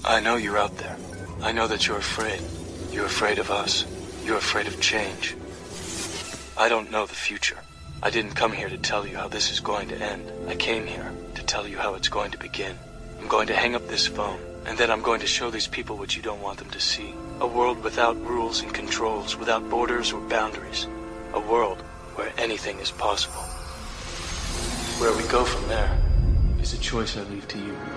I know you're out there. I know that you're afraid. You're afraid of us. You're afraid of change. I don't know the future. I didn't come here to tell you how this is going to end. I came here to tell you how it's going to begin. I'm going to hang up this phone, and then I'm going to show these people what you don't want them to see. A world without rules and controls, without borders or boundaries. A world where anything is possible. Where we go from there is a choice I leave to you.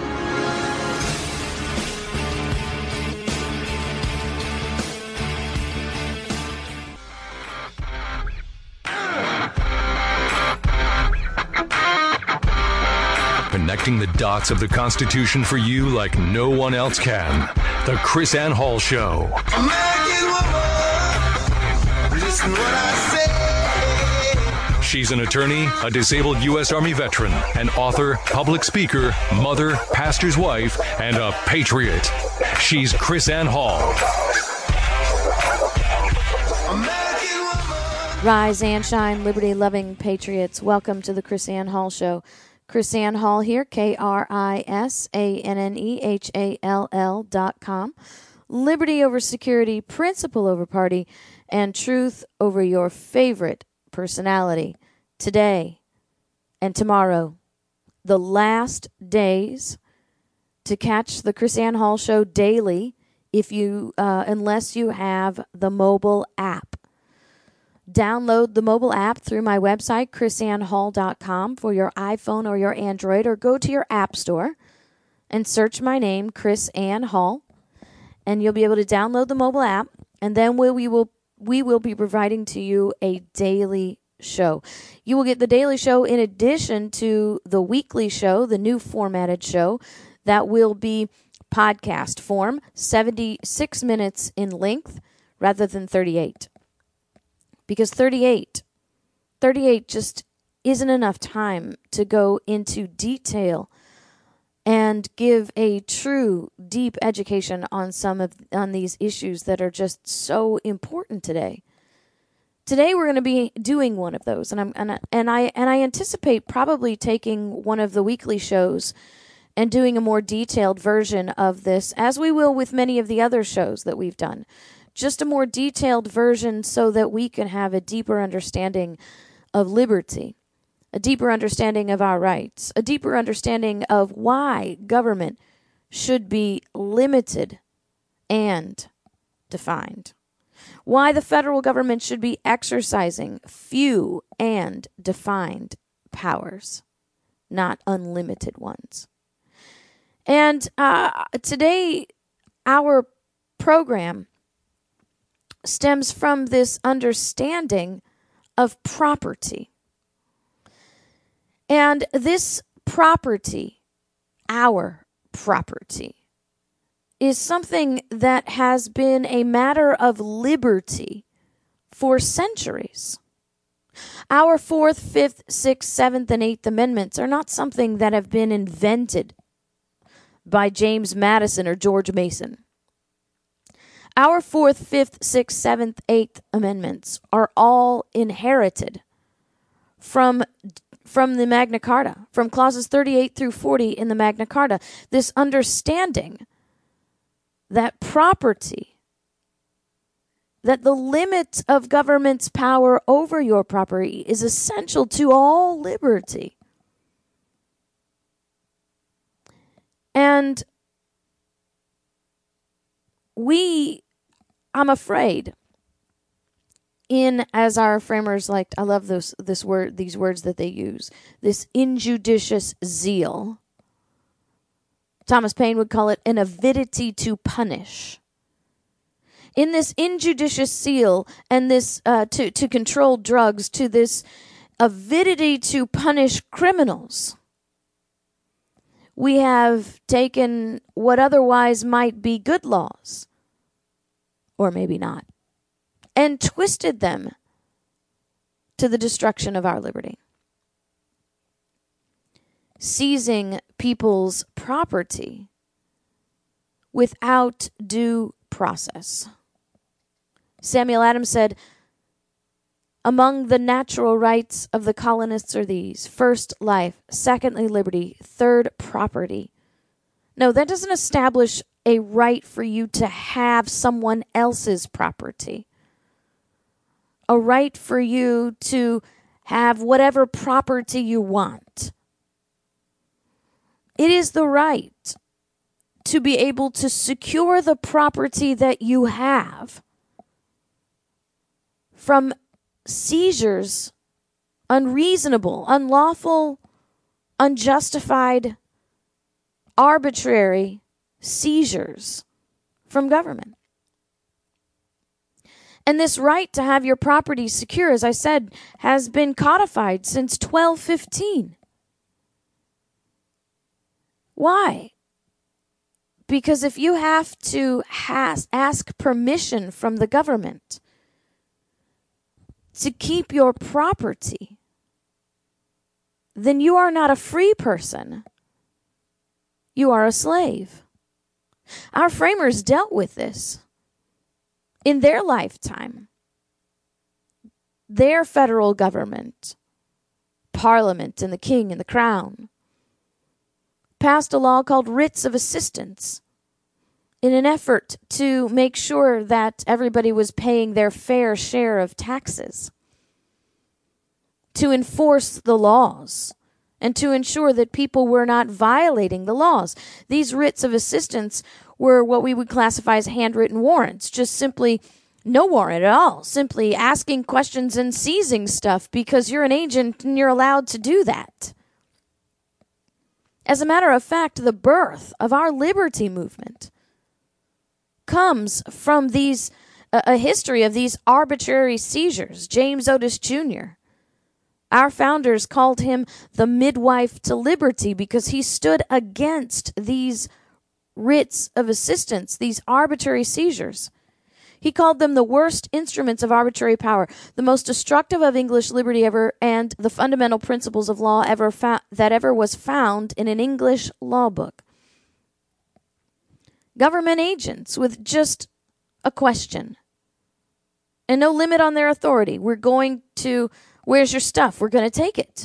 Connecting the dots of the Constitution for you like no one else can. The Chris Ann Hall Show. American woman, listen what I say. She's an attorney, a disabled U.S. Army veteran, an author, public speaker, mother, pastor's wife, and a patriot. She's Chris Ann Hall. Rise and shine, liberty-loving patriots. Welcome to the Chris Ann Hall Show. Chris Ann Hall here, KRISANNEHALL.com. Liberty over security, principle over party, and truth over your favorite personality. Today and tomorrow, the last days to catch the Chris Ann Hall Show daily, unless you have the mobile app. Download the mobile app through my website, chrisannhall.com, for your iPhone or your Android, or go to your app store and search my name, Chris Ann Hall, and you'll be able to download the mobile app, and then we will be providing to you a daily show. You will get the daily show in addition to the weekly show, the new formatted show, that will be podcast form, 76 minutes in length rather than 38. Because 38 just isn't enough time to go into detail and give a true deep education on on these issues that are just so important today. Today we're going to be doing one of those, and I anticipate probably taking one of the weekly shows and doing a more detailed version of this, as we will with many of the other shows that we've done. Just a more detailed version so that we can have a deeper understanding of liberty, a deeper understanding of our rights, a deeper understanding of why government should be limited and defined, why the federal government should be exercising few and defined powers, not unlimited ones. And today, our program stems from this understanding of property. And this property, our property, is something that has been a matter of liberty for centuries. Our 4th, 5th, 6th, 7th, and 8th Amendments are not something that have been invented by James Madison or George Mason. Our 4th, 5th, 6th, 7th, 8th Amendments are all inherited from the Magna Carta, from clauses 38 through 40 in the Magna Carta. This understanding that property, that the limit of government's power over your property is essential to all liberty. And I'm afraid, as our framers liked, I love these words that they use, this injudicious zeal. Thomas Paine would call it an avidity to punish. In this injudicious zeal and this to control drugs, to this avidity to punish criminals, we have taken what otherwise might be good laws, or maybe not, and twisted them to the destruction of our liberty. Seizing people's property without due process. Samuel Adams said, "Among the natural rights of the colonists are these: first, life; secondly, liberty; third, property; No, that doesn't establish a right for you to have someone else's property. A right for you to have whatever property you want. It is the right to be able to secure the property that you have from seizures, unreasonable, unlawful, unjustified, arbitrary seizures from government. And this right to have your property secure, as I said, has been codified since 1215. Why? Because if you have to ask permission from the government to keep your property, then you are not a free person. You are a slave. Our framers dealt with this in their lifetime. Their federal government, Parliament and the King and the Crown, passed a law called Writs of Assistance in an effort to make sure that everybody was paying their fair share of taxes, to enforce the laws, and to ensure that people were not violating the laws. These writs of assistance were what we would classify as handwritten warrants, just simply no warrant at all, simply asking questions and seizing stuff because you're an agent and you're allowed to do that. As a matter of fact, the birth of our liberty movement comes from a history of these arbitrary seizures. James Otis Jr., our founders called him the midwife to liberty because he stood against these writs of assistance, these arbitrary seizures. He called them the worst instruments of arbitrary power, the most destructive of English liberty ever, and the fundamental principles of law that ever was found in an English law book. Government agents with just a question and no limit on their authority. Where's your stuff? We're going to take it.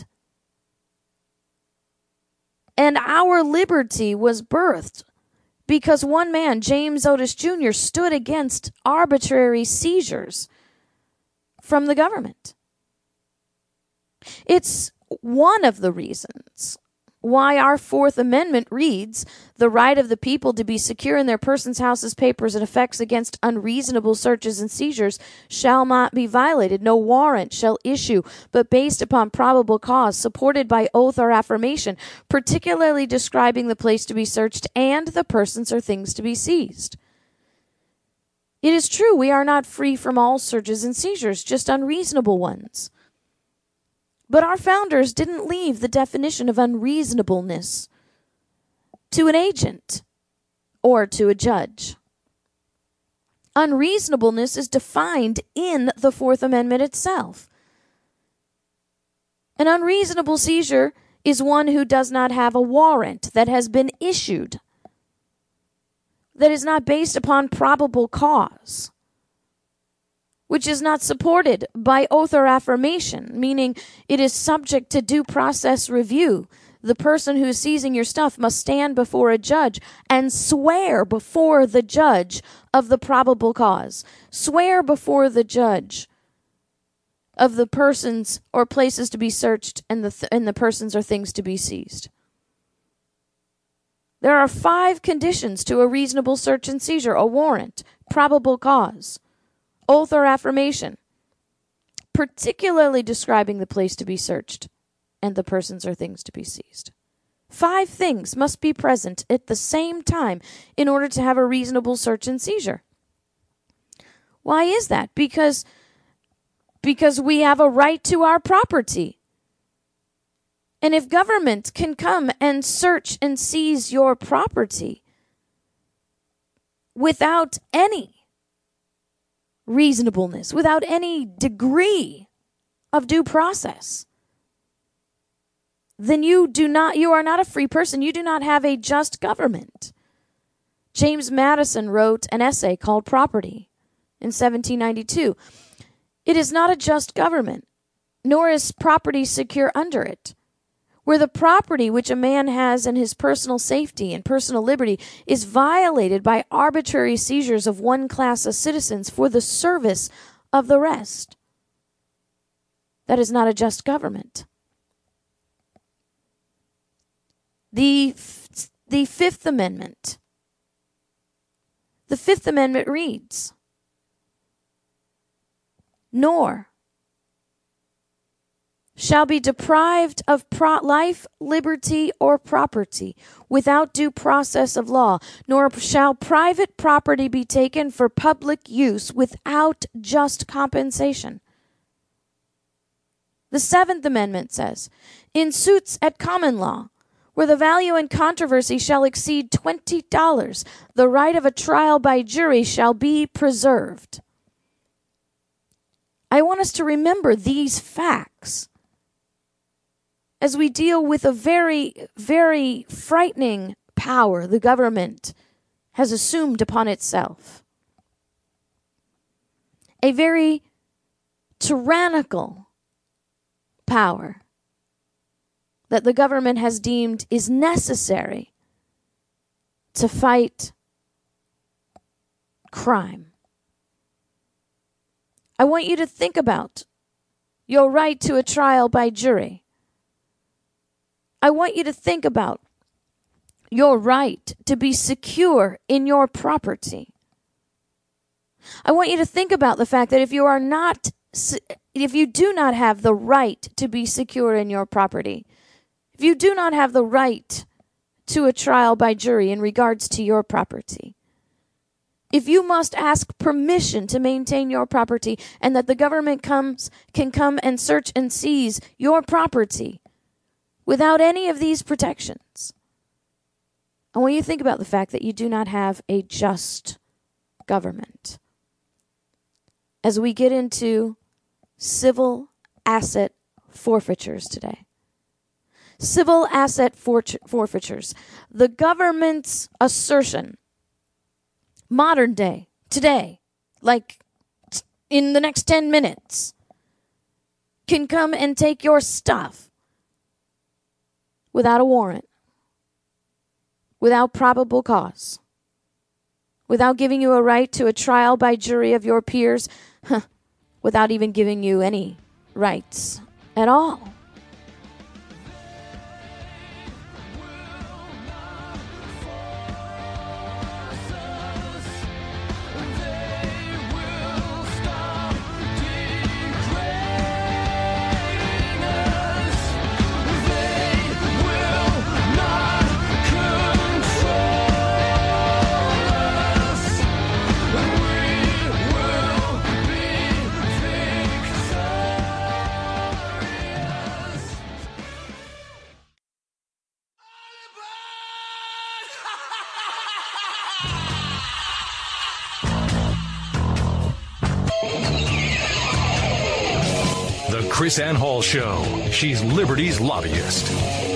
And our liberty was birthed because one man, James Otis Jr., stood against arbitrary seizures from the government. It's one of the reasons why our Fourth Amendment reads, the right of the people to be secure in their persons, houses, papers, and effects against unreasonable searches and seizures shall not be violated. No warrant shall issue, but based upon probable cause, supported by oath or affirmation, particularly describing the place to be searched and the persons or things to be seized. It is true, we are not free from all searches and seizures, just unreasonable ones. But our founders didn't leave the definition of unreasonableness to an agent or to a judge. Unreasonableness is defined in the Fourth Amendment itself. An unreasonable seizure is one who does not have a warrant that has been issued, that is not based upon probable cause, which is not supported by oath or affirmation, meaning it is subject to due process review. The person who is seizing your stuff must stand before a judge and swear before the judge of the probable cause. Swear before the judge of the persons or places to be searched and the persons or things to be seized. There are 5 conditions to a reasonable search and seizure: a warrant, probable cause, oath or affirmation, particularly describing the place to be searched and the persons or things to be seized. 5 things must be present at the same time in order to have a reasonable search and seizure. Why is that? Because we have a right to our property. And if government can come and search and seize your property without any reasonableness, without any degree of due process, then you are not a free person. You do not have a just government. James Madison wrote an essay called Property in 1792. It is not a just government, nor is property secure under it. where the property which a man has and his personal safety and personal liberty is violated by arbitrary seizures of one class of citizens for the service of the rest. That is not a just government. The Fifth Amendment. The Fifth Amendment reads, nor shall be deprived of life, liberty, or property without due process of law, nor shall private property be taken for public use without just compensation. The Seventh Amendment says, in suits at common law, where the value in controversy shall exceed $20, the right of a trial by jury shall be preserved. I want us to remember these facts as we deal with a very, very frightening power the government has assumed upon itself. A very tyrannical power that the government has deemed is necessary to fight crime. I want you to think about your right to a trial by jury. I want you to think about your right to be secure in your property. I want you to think about the fact that if you do not have the right to be secure in your property, if you do not have the right to a trial by jury in regards to your property, if you must ask permission to maintain your property and that the government can come and search and seize your property without any of these protections, I want you to think about the fact that you do not have a just government. As we get into civil asset forfeitures today. Civil asset forfeitures. The government's assertion, modern day, today, like in the next 10 minutes, can come and take your stuff without a warrant, without probable cause, without giving you a right to a trial by jury of your peers, without even giving you any rights at all. Chris Ann Hall Show. She's Liberty's lobbyist.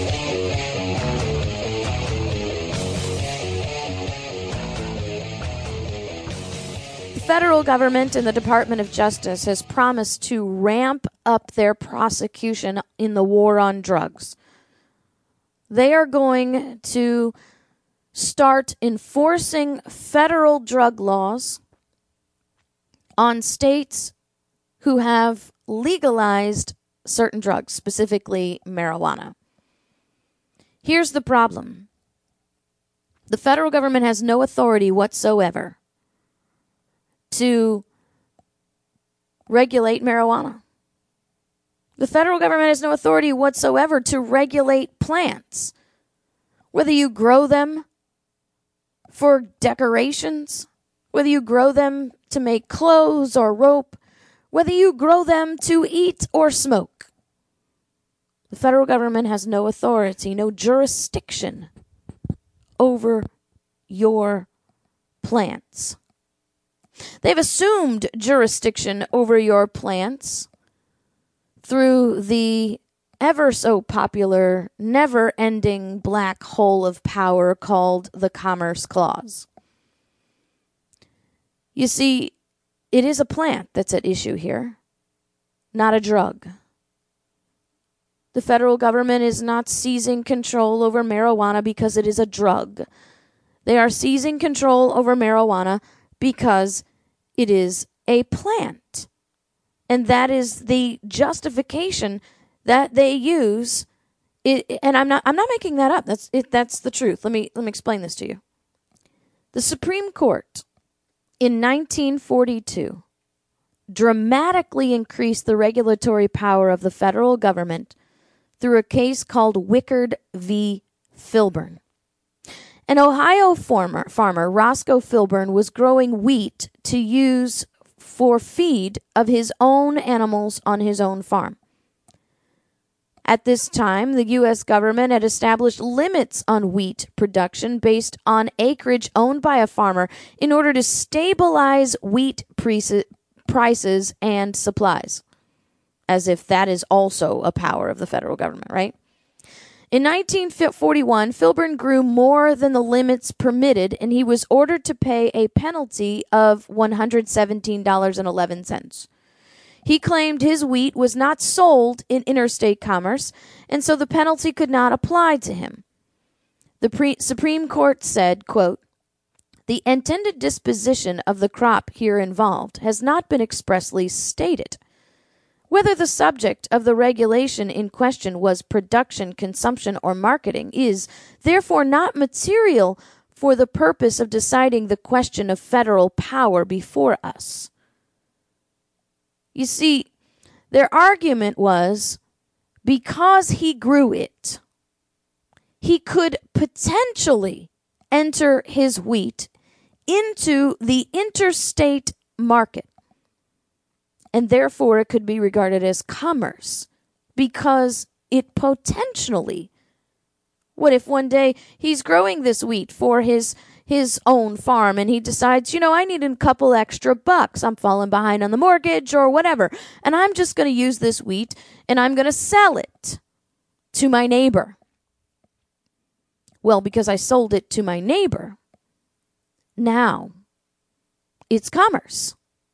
The federal government and the Department of Justice has promised to ramp up their prosecution in the war on drugs. They are going to start enforcing federal drug laws on states who have legalized certain drugs, specifically marijuana. Here's the problem. The federal government has no authority whatsoever to regulate marijuana. The federal government has no authority whatsoever to regulate plants, whether you grow them for decorations, whether you grow them to make clothes or rope, whether you grow them to eat or smoke. The federal government has no authority, no jurisdiction over your plants. They've assumed jurisdiction over your plants through the ever so popular, never-ending black hole of power called the Commerce Clause. You see, it is a plant that's at issue here, not a drug. The federal government is not seizing control over marijuana because it is a drug. They are seizing control over marijuana because it is a plant. And that is the justification that they use. And I'm not making that up. That's the truth. Let me explain this to you. The Supreme Court in 1942 dramatically increased the regulatory power of the federal government through a case called Wickard v. Filburn. An Ohio farmer, Roscoe Filburn, was growing wheat to use for feed of his own animals on his own farm. At this time, the U.S. government had established limits on wheat production based on acreage owned by a farmer in order to stabilize wheat prices and supplies. As if that is also a power of the federal government, right? In 1941, Filburn grew more than the limits permitted, and he was ordered to pay a penalty of $117.11. He claimed his wheat was not sold in interstate commerce, and so the penalty could not apply to him. The Supreme Court said, quote, "The intended disposition of the crop here involved has not been expressly stated. Whether the subject of the regulation in question was production, consumption, or marketing is, therefore, not material for the purpose of deciding the question of federal power before us." You see, their argument was because he grew it, he could potentially enter his wheat into the interstate market. And therefore, it could be regarded as commerce because it potentially, what if one day he's growing this wheat for his own farm and he decides, I need a couple extra bucks. I'm falling behind on the mortgage or whatever. And I'm just going to use this wheat and I'm going to sell it to my neighbor. Well, because I sold it to my neighbor, now it's commerce.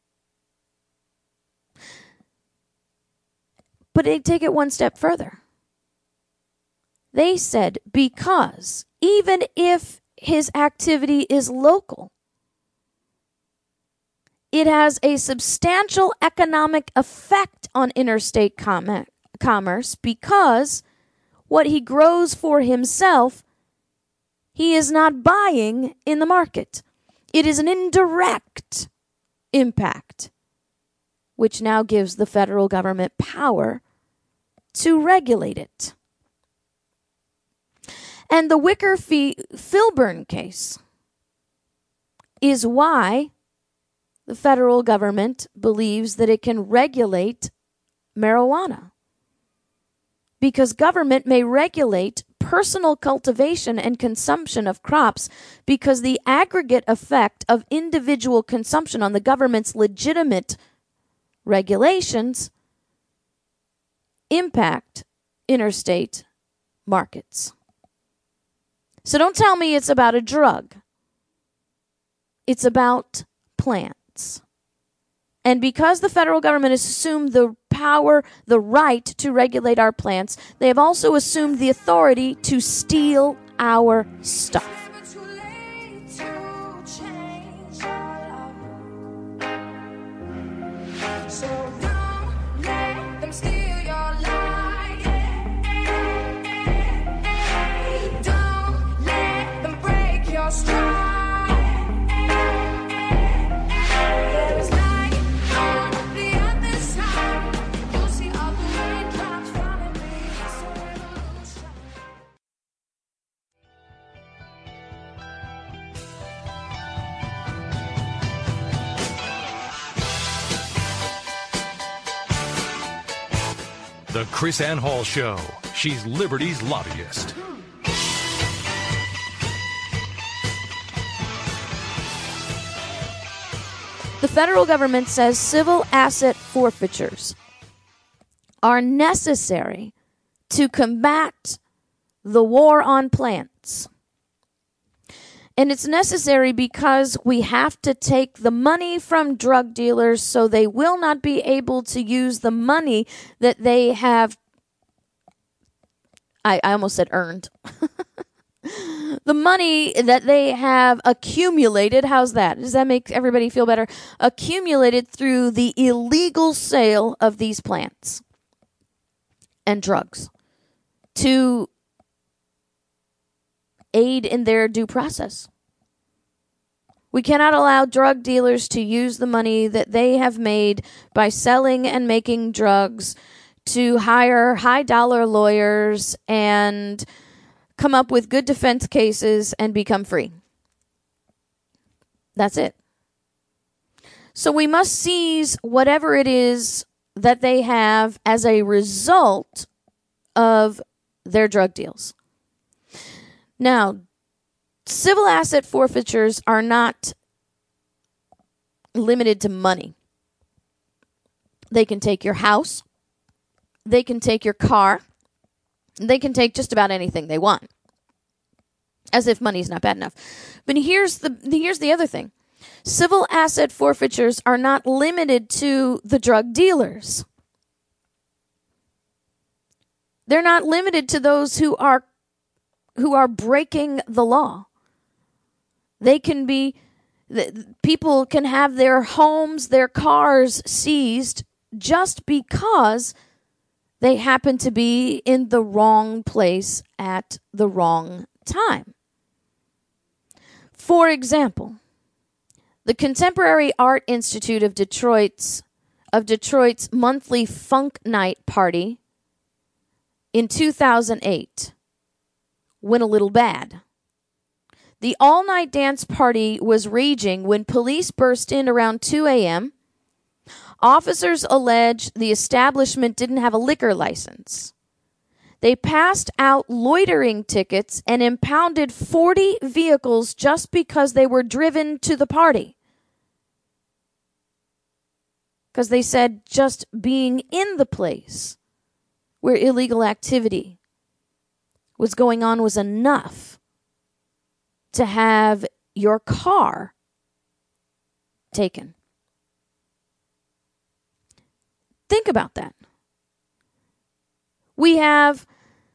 But they take it one step further. They said because even if his activity is local, it has a substantial economic effect on interstate commerce because what he grows for himself, he is not buying in the market. It is an indirect impact, which now gives the federal government power to regulate it. And the Wickard v. Filburn case is why the federal government believes that it can regulate marijuana. Because government may regulate personal cultivation and consumption of crops because the aggregate effect of individual consumption on the government's legitimate regulations impact interstate markets. So don't tell me it's about a drug. It's about plants. And because the federal government has assumed the power, the right to regulate our plants, they have also assumed the authority to steal our stuff. The Chris Ann Hall Show. She's Liberty's lobbyist. The federal government says civil asset forfeitures are necessary to combat the war on plants. And it's necessary because we have to take the money from drug dealers so they will not be able to use the money that they have I almost said earned. The money that they have accumulated, how's that? Does that make everybody feel better? Accumulated through the illegal sale of these plants and drugs to aid in their due process. We cannot allow drug dealers to use the money that they have made by selling and making drugs to hire high-dollar lawyers and come up with good defense cases and become free. That's it. So we must seize whatever it is that they have as a result of their drug deals. Now, civil asset forfeitures are not limited to money. They can take your house. They can take your car. They can take just about anything they want. As if money's not bad enough. But here's the other thing. Civil asset forfeitures are not limited to the drug dealers. They're not limited to those who are breaking the law. They can be, people can have their homes, their cars seized just because they happen to be in the wrong place at the wrong time. For example, the Contemporary Art Institute of Detroit's monthly Funk Night party in 2008 went a little bad. The all-night dance party was raging when police burst in around 2 a.m. Officers allege the establishment didn't have a liquor license. They passed out loitering tickets and impounded 40 vehicles just because they were driven to the party. Because they said just being in the place where illegal activity was going on was enough to have your car taken. Think about that. We have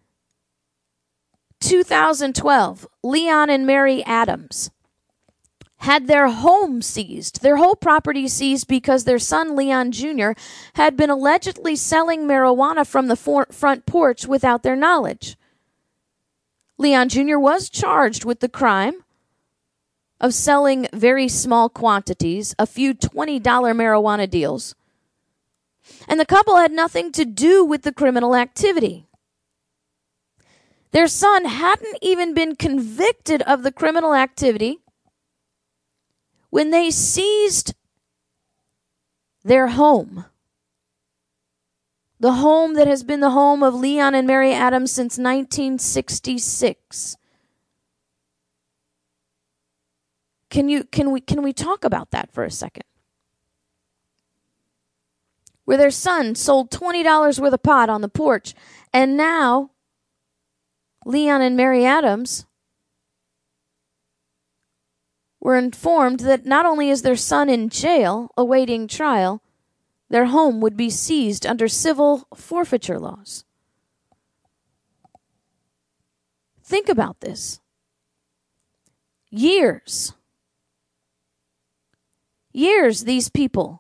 2012, Leon and Mary Adams had their home seized, their whole property seized because their son, Leon Jr., had been allegedly selling marijuana from the front porch without their knowledge. Leon Jr. was charged with the crime of selling very small quantities, a few $20 marijuana deals. And the couple had nothing to do with the criminal activity. Their son hadn't even been convicted of the criminal activity when they seized their home. The home that has been the home of Leon and Mary Adams since 1966. Can we talk about that for a second? Where their son sold $20 worth of pot on the porch, and now Leon and Mary Adams were informed that not only is their son in jail awaiting trial, their home would be seized under civil forfeiture laws. Think about this. Years these people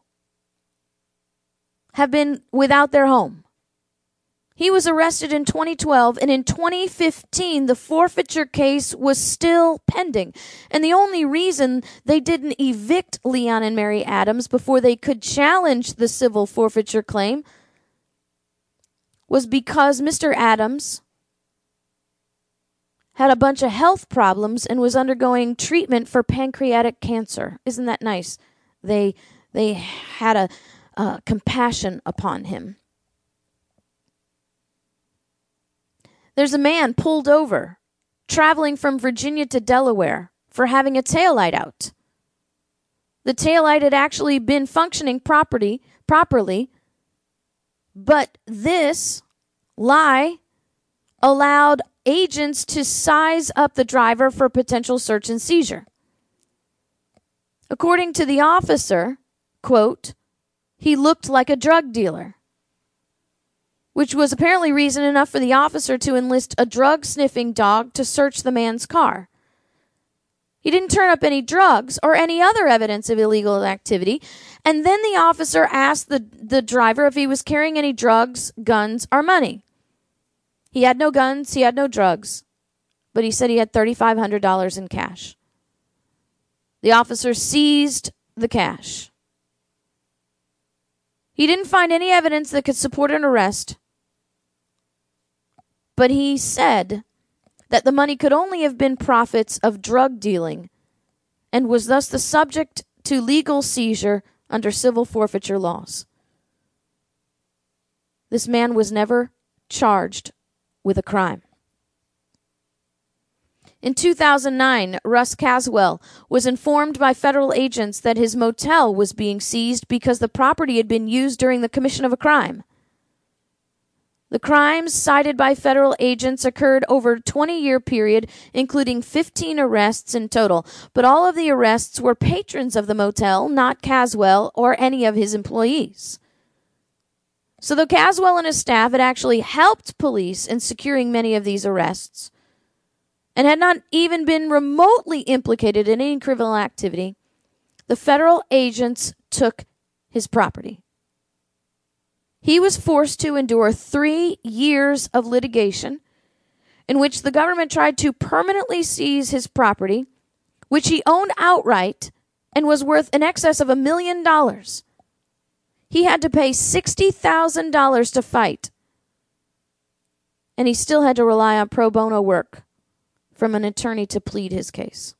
have been without their home. He was arrested in 2012, and in 2015, the forfeiture case was still pending. And the only reason they didn't evict Leon and Mary Adams before they could challenge the civil forfeiture claim was because Mr. Adams had a bunch of health problems and was undergoing treatment for pancreatic cancer. Isn't that nice? They had a compassion upon him. There's a man pulled over traveling from Virginia to Delaware for having a taillight out. The taillight had actually been functioning properly, but this lie allowed agents to size up the driver for potential search and seizure. According to the officer, quote, he looked like a drug dealer. which was apparently reason enough for the officer to enlist a drug-sniffing dog to search the man's car. He didn't turn up any drugs or any other evidence of illegal activity, and then the officer asked the driver if he was carrying any drugs, guns, or money. He had no guns, he had no drugs, but he said he had $3,500 in cash. The officer seized the cash. He didn't find any evidence that could support an arrest, but he said that the money could only have been profits of drug dealing and was thus the subject to legal seizure under civil forfeiture laws. This man was never charged with a crime. In 2009, Russ Caswell was informed by federal agents that his motel was being seized because the property had been used during the commission of a crime. The crimes cited by federal agents occurred over a 20-year period, including 15 arrests in total. But all of the arrests were patrons of the motel, not Caswell or any of his employees. So though Caswell and his staff had actually helped police in securing many of these arrests and had not even been remotely implicated in any criminal activity, the federal agents took his property. He was forced to endure 3 years of litigation in which the government tried to permanently seize his property, which he owned outright and was worth in excess of $1 million. He had to pay $60,000 to fight, and he still had to rely on pro bono work from an attorney to plead his case.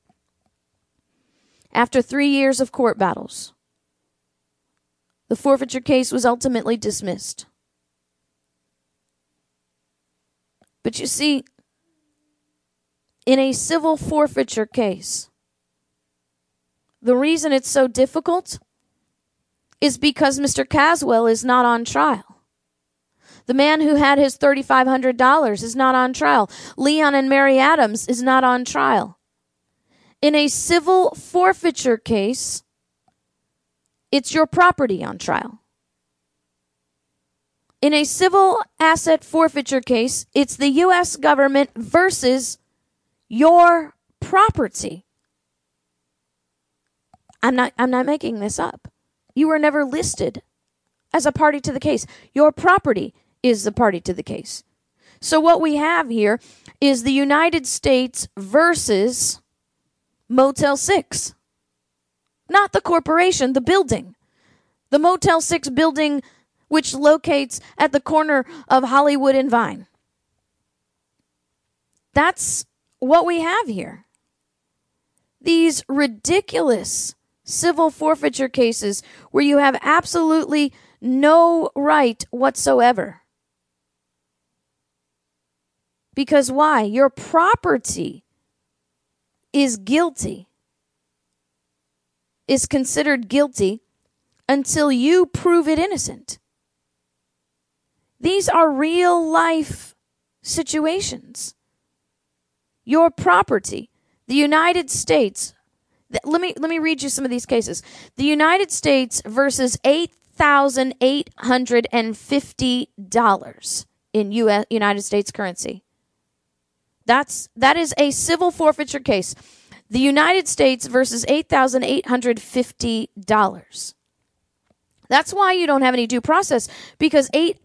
After 3 years of court battles, the forfeiture case was ultimately dismissed. But you see, in a civil forfeiture case, the reason it's so difficult is because Mr. Caswell is not on trial. The man who had his $3,500 is not on trial. Leon and Mary Adams is not on trial. In a civil forfeiture case, it's your property on trial. In a civil asset forfeiture case, it's the U.S. government versus your property. I'm not making this up. You were never listed as a party to the case. Your property is the party to the case. So what we have here is the United States versus Motel 6. Not the corporation, the building. The Motel 6 building, which locates at the corner of Hollywood and Vine. That's what we have here. These ridiculous civil forfeiture cases where you have absolutely no right whatsoever. Because why? Your property is guilty. Is considered guilty until you prove it innocent. These are real life situations. Your property, the United States. Let me read you some of these cases. The United States versus $8,850 in United States currency. That is a civil forfeiture case. The United States versus $8,850. That's why you don't have any due process, because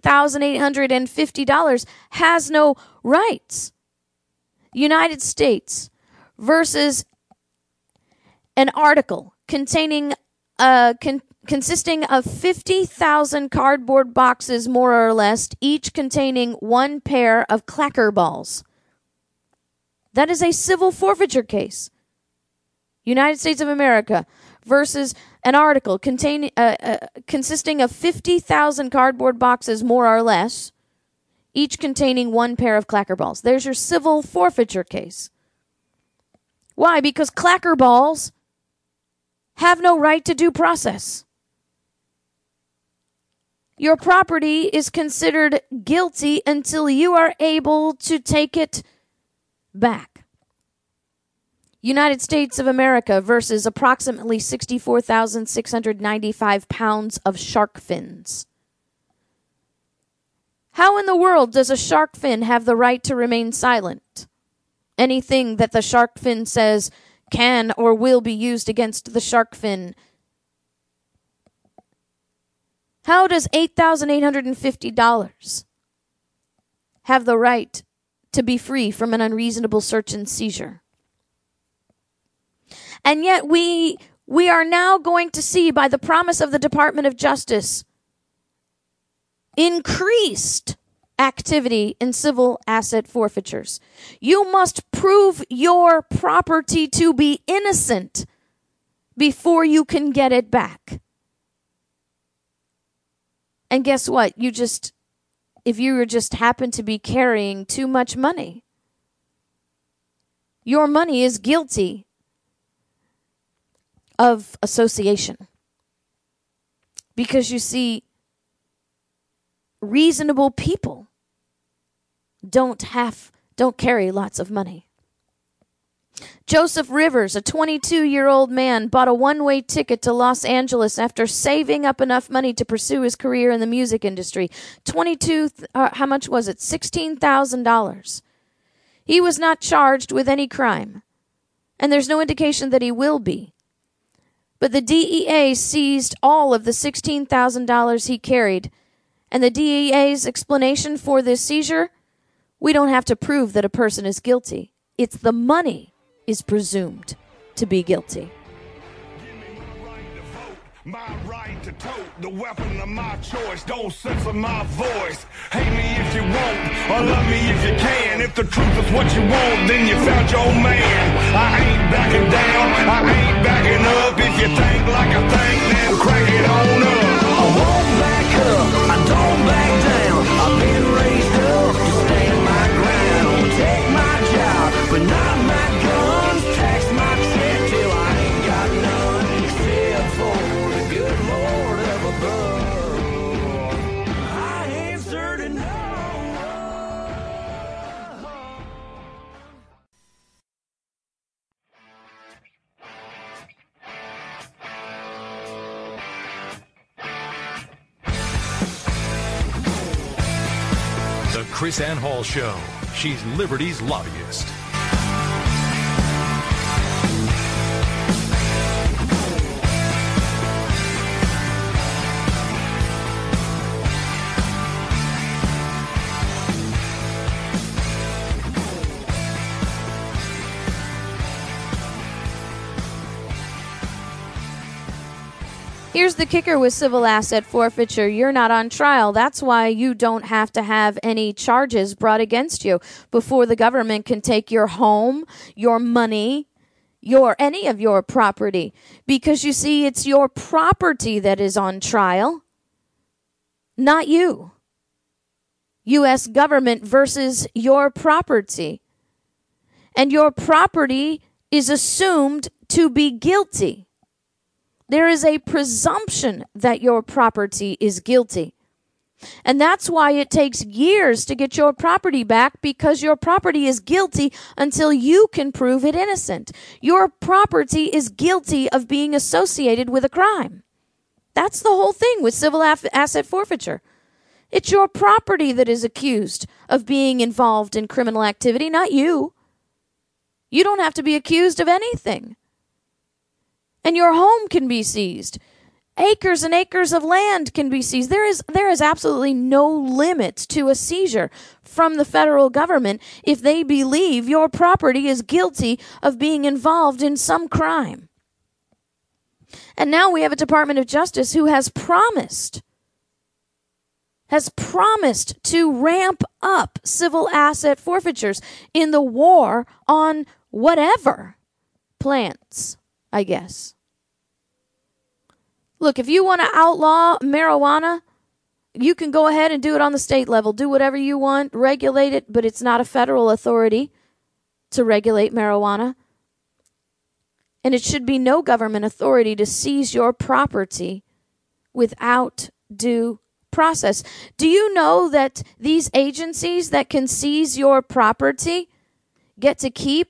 $8,850 has no rights. United States versus an article containing consisting of 50,000 cardboard boxes, more or less, each containing one pair of clacker balls. That is a civil forfeiture case. United States of America versus an article consisting of 50,000 cardboard boxes, more or less, each containing one pair of clacker balls. There's your civil forfeiture case. Why? Because clacker balls have no right to due process. Your property is considered guilty until you are able to take it back. United States of America versus approximately 64,695 pounds of shark fins. How in the world does a shark fin have the right to remain silent? Anything that the shark fin says can or will be used against the shark fin. How does $8,850 have the right to be free from an unreasonable search and seizure? And yet we are now going to see, by the promise of the Department of Justice, increased activity in civil asset forfeitures. You must prove your property to be innocent before you can get it back. And guess what? If you just happen to be carrying too much money, your money is guilty of association. Because you see, reasonable people don't carry lots of money. Joseph Rivers, a 22-year-old man, bought a one-way ticket to Los Angeles after saving up enough money to pursue his career in the music industry. How much was it? $16,000. He was not charged with any crime, and there's no indication that he will be. But the DEA seized all of the $16,000 he carried, and the DEA's explanation for this seizure: we don't have to prove that a person is guilty. It's the money is presumed to be guilty. My right to tote the weapon of my choice. Don't censor my voice. Hate me if you won't, or love me if you can. If the truth is what you want, then you found your man. I ain't backing down, I ain't backing up. If you think like I think, then crank it on up. I won't back up, I don't back down. I've been raised up to stand my ground. Take my job, but not my guns. Tax my check till I ain't got none, except for the good Lord up above. I answer to no. The Chris Ann Hall Show. She's Liberty's lobbyist. Here's the kicker with civil asset forfeiture. You're not on trial. That's why you don't have to have any charges brought against you before the government can take your home, your money, any of your property. Because you see, it's your property that is on trial, not you. U.S. government versus your property. And your property is assumed to be guilty. There is a presumption that your property is guilty. And that's why it takes years to get your property back, because your property is guilty until you can prove it innocent. Your property is guilty of being associated with a crime. That's the whole thing with civil asset forfeiture. It's your property that is accused of being involved in criminal activity, not you. You don't have to be accused of anything. And your home can be seized. Acres and acres of land can be seized. There is absolutely no limit to a seizure from the federal government if they believe your property is guilty of being involved in some crime. And now we have a Department of Justice who has promised to ramp up civil asset forfeitures in the war on whatever plants, I guess. Look, if you want to outlaw marijuana, you can go ahead and do it on the state level. Do whatever you want, regulate it, but it's not a federal authority to regulate marijuana. And it should be no government authority to seize your property without due process. Do you know that these agencies that can seize your property get to keep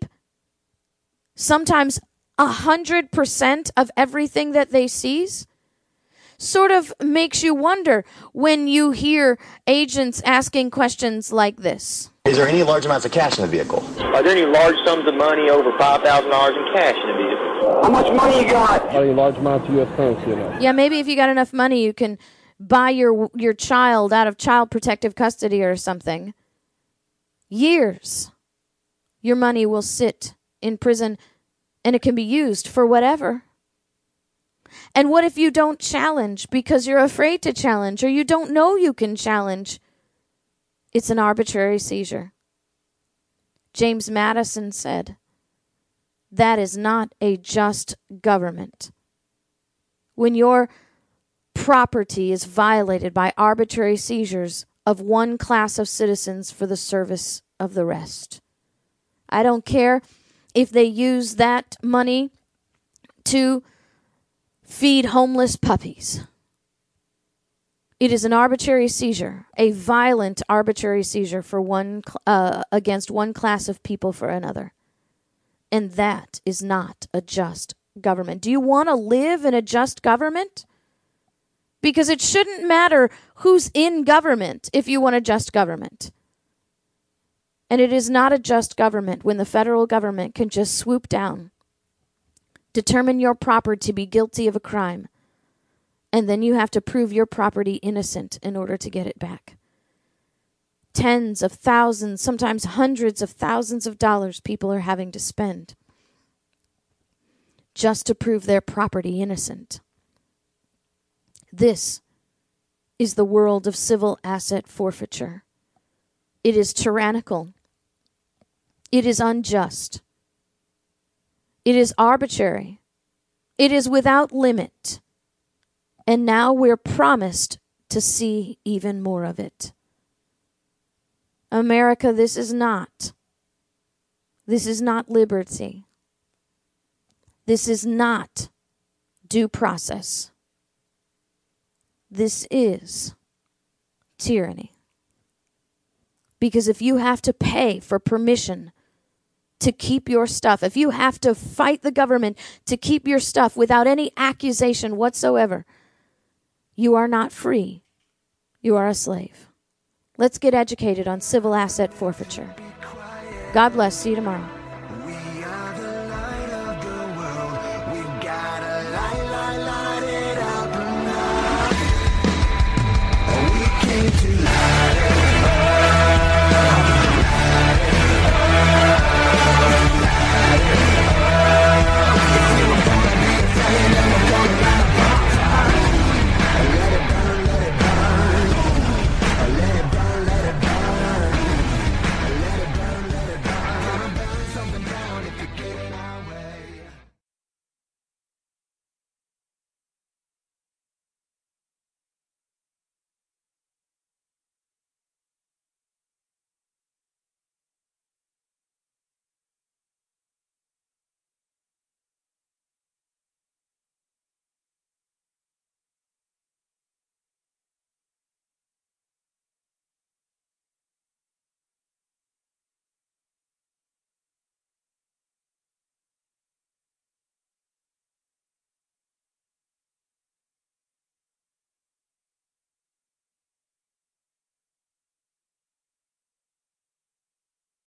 sometimes 100% of everything that they seize? sort of makes you wonder when you hear agents asking questions like this. Is there any large amounts of cash in the vehicle? Are there any large sums of money over $5,000 in cash in the vehicle? How much money you got? Any large amounts of U.S. currency in there? Yeah, maybe if you got enough money, you can buy your child out of child protective custody or something. Years. Your money will sit in prison, and it can be used for whatever. And what if you don't challenge because you're afraid to challenge or you don't know you can challenge? It's an arbitrary seizure. James Madison said, that is not a just government. When your property is violated by arbitrary seizures of one class of citizens for the service of the rest. I don't care if they use that money to feed homeless puppies. It is an arbitrary seizure, a violent arbitrary seizure for against one class of people for another. And that is not a just government. Do you want to live in a just government? Because it shouldn't matter who's in government if you want a just government. And it is not a just government when the federal government can just swoop down, determine your property to be guilty of a crime, and then you have to prove your property innocent in order to get it back. Tens of thousands, sometimes hundreds of thousands of dollars people are having to spend just to prove their property innocent. This is the world of civil asset forfeiture. It is tyrannical. It is unjust. It is arbitrary. It is without limit. And now we're promised to see even more of it. America, this is not liberty. This is not due process. This is tyranny. Because if you have to pay for permission to keep your stuff, if you have to fight the government to keep your stuff without any accusation whatsoever, you are not free. You are a slave. Let's get educated on civil asset forfeiture. God bless. See you tomorrow.